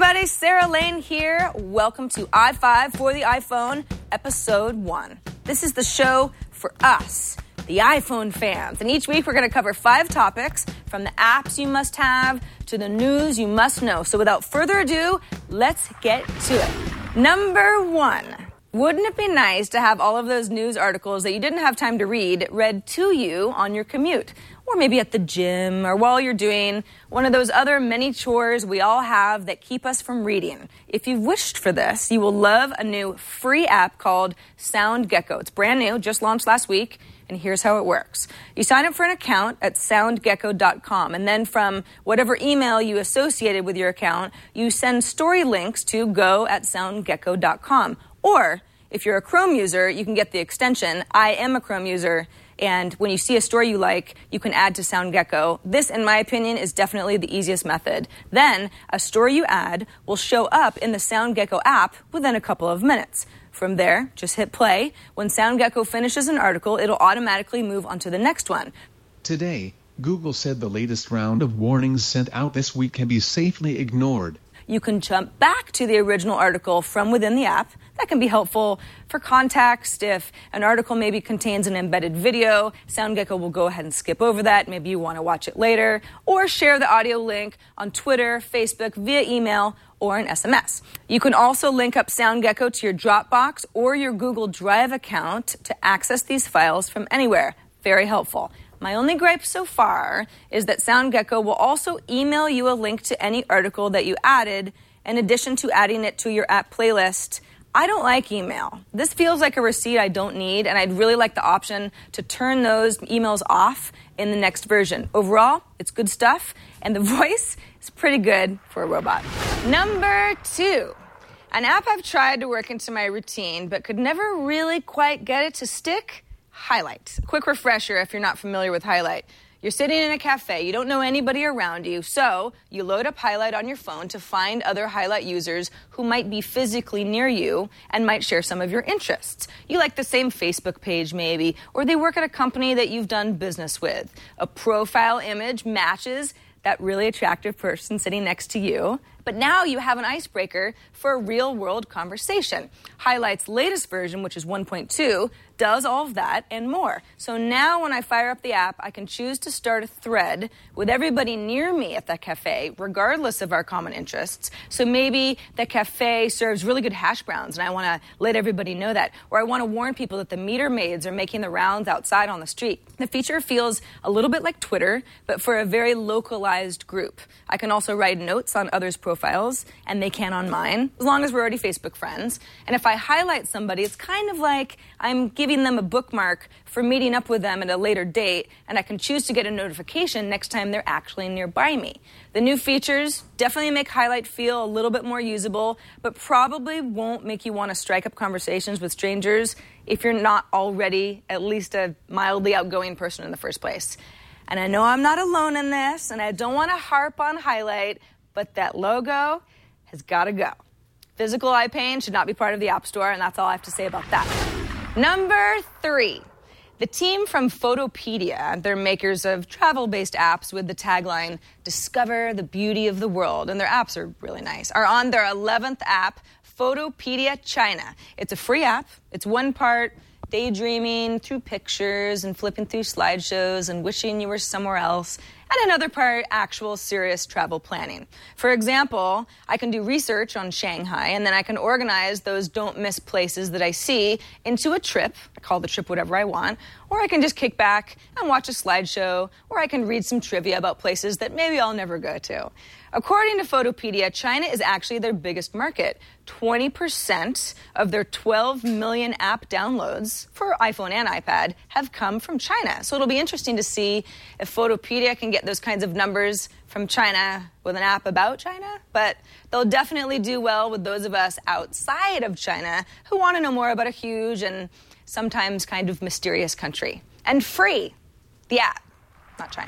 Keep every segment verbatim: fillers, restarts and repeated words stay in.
everybody, Sarah Lane here. Welcome to i five for the iPhone, episode one. This is the show for us, the iPhone fans. And each week we're going to cover five topics, from the apps you must have to the news you must know. So without further ado, let's get to it. Number one. Wouldn't it be nice to have all of those news articles that you didn't have time to read read to you on your commute? Or maybe at the gym, or while you're doing one of those other many chores we all have that keep us from reading. If you've wished for this, you will love a new free app called SoundGecko. It's brand new, just launched last week, and here's how it works. You sign up for an account at sound gecko dot com, and then from whatever email you associated with your account, you send story links to go at sound gecko dot com. Or, if you're a Chrome user, you can get the extension, I am a Chrome user, and when you see a story you like, you can add to SoundGecko. This, in my opinion, is definitely the easiest method. Then, a story you add will show up in the SoundGecko app within a couple of minutes. From there, just hit play. When SoundGecko finishes an article, it'll automatically move on to the next one. Today, Google said the latest round of warnings sent out this week can be safely ignored. You can jump back to the original article from within the app. That can be helpful for context. If an article maybe contains an embedded video, SoundGecko will go ahead and skip over that. Maybe you want to watch it later. Or share the audio link on Twitter, Facebook, via email, or an S M S. You can also link up SoundGecko to your Dropbox or your Google Drive account to access these files from anywhere. Very helpful. My only gripe so far is that SoundGecko will also email you a link to any article that you added, in addition to adding it to your app playlist. I don't like email. This feels like a receipt I don't need, and I'd really like the option to turn those emails off in the next version. Overall, it's good stuff, and the voice is pretty good for a robot. Number two. An app I've tried to work into my routine, but could never really quite get it to stick. Highlight. Quick refresher if you're not familiar with Highlight. You're sitting in a cafe, you don't know anybody around you, so you load up Highlight on your phone to find other Highlight users who might be physically near you and might share some of your interests. You like the same Facebook page maybe, or they work at a company that you've done business with. A profile image matches that really attractive person sitting next to you. But now you have an icebreaker for a real-world conversation. Highlight's latest version, which is one point two, does all of that and more. So now when I fire up the app, I can choose to start a thread with everybody near me at that cafe, regardless of our common interests. So maybe the cafe serves really good hash browns, and I want to let everybody know that. Or I want to warn people that the meter maids are making the rounds outside on the street. The feature feels a little bit like Twitter, but for a very localized group. I can also write notes on others' profiles, and they can on mine, as long as we're already Facebook friends. And if I highlight somebody, it's kind of like I'm giving them a bookmark for meeting up with them at a later date, and I can choose to get a notification next time they're actually nearby me. The new features definitely make Highlight feel a little bit more usable, but probably won't make you want to strike up conversations with strangers if you're not already at least a mildly outgoing person in the first place. And I know I'm not alone in this, and I don't want to harp on Highlight, but that logo has got to go. Physical eye pain should not be part of the App Store, and that's all I have to say about that. Number three. The team from Photopedia, they're makers of travel-based apps with the tagline, "Discover the beauty of the world," and their apps are really nice, are on their eleventh app, Photopedia China. It's a free app. It's one part daydreaming through pictures and flipping through slideshows and wishing you were somewhere else, and another part actual serious travel planning. For example, I can do research on Shanghai, and then I can organize those don't miss places that I see into a trip. I call the trip whatever I want. Or I can just kick back and watch a slideshow, or I can read some trivia about places that maybe I'll never go to. According to Photopedia, China is actually their biggest market. twenty percent of their twelve million app downloads for iPhone and iPad have come from China. So it'll be interesting to see if Photopedia can get those kinds of numbers from China with an app about China. But they'll definitely do well with those of us outside of China who want to know more about a huge and sometimes kind of mysterious country. And free, the app, not China.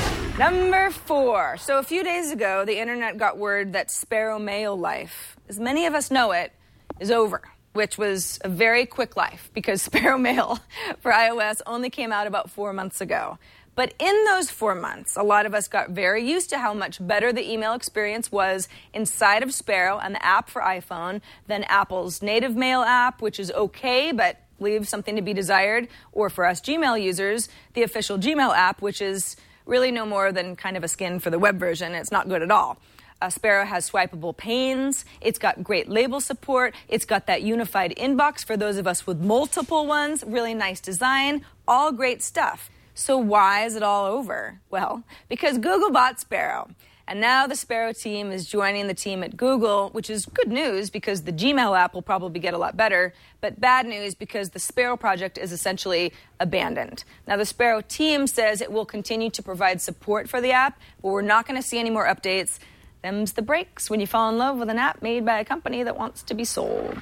Number four. So a few days ago, the internet got word that Sparrow Mail life, as many of us know it, is over, which was a very quick life because Sparrow Mail for iOS only came out about four months ago. But in those four months, a lot of us got very used to how much better the email experience was inside of Sparrow and the app for iPhone than Apple's native mail app, which is okay, but leaves something to be desired, or for us Gmail users, the official Gmail app, which is really no more than kind of a skin for the web version. It's not good at all. Uh, Sparrow has swipeable panes. It's got great label support. It's got that unified inbox for those of us with multiple ones. Really nice design. All great stuff. So why is it all over? Well, because Google bought Sparrow. And now the Sparrow team is joining the team at Google, which is good news because the Gmail app will probably get a lot better, but bad news because the Sparrow project is essentially abandoned. Now, the Sparrow team says it will continue to provide support for the app, but we're not going to see any more updates. Them's the breaks when you fall in love with an app made by a company that wants to be sold.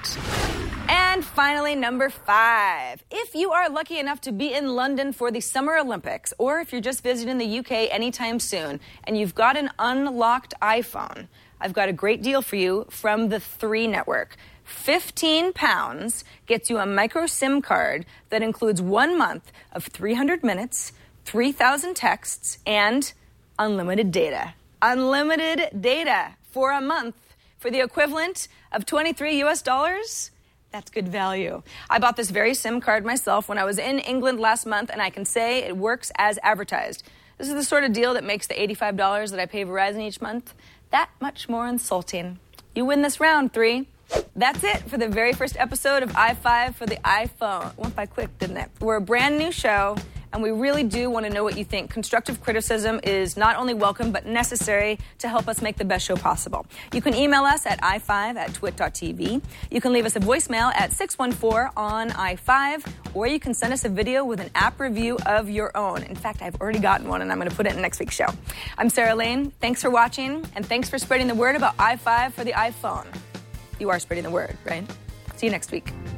And finally, number five. If you are lucky enough to be in London for the Summer Olympics, or if you're just visiting the U K anytime soon, and you've got an unlocked iPhone, I've got a great deal for you from the three network. fifteen pounds gets you a micro SIM card that includes one month of three hundred minutes, three thousand texts, and unlimited data. Unlimited data for a month for the equivalent of twenty-three U S dollars. That's good value. I bought this very SIM card myself when I was in England last month, and I can say it works as advertised. This is the sort of deal that makes the eighty-five dollars that I pay Verizon each month that much more insulting. You win this round, three. That's it for the very first episode of i five for the iPhone. It went by quick, didn't it? We're a brand new show, and we really do want to know what you think. Constructive criticism is not only welcome, but necessary to help us make the best show possible. You can email us at i five at twit dot t v. You can leave us a voicemail at six one four on i five, or you can send us a video with an app review of your own. In fact, I've already gotten one, and I'm going to put it in next week's show. I'm Sarah Lane. Thanks for watching, and thanks for spreading the word about i five for the iPhone. You are spreading the word, right? See you next week.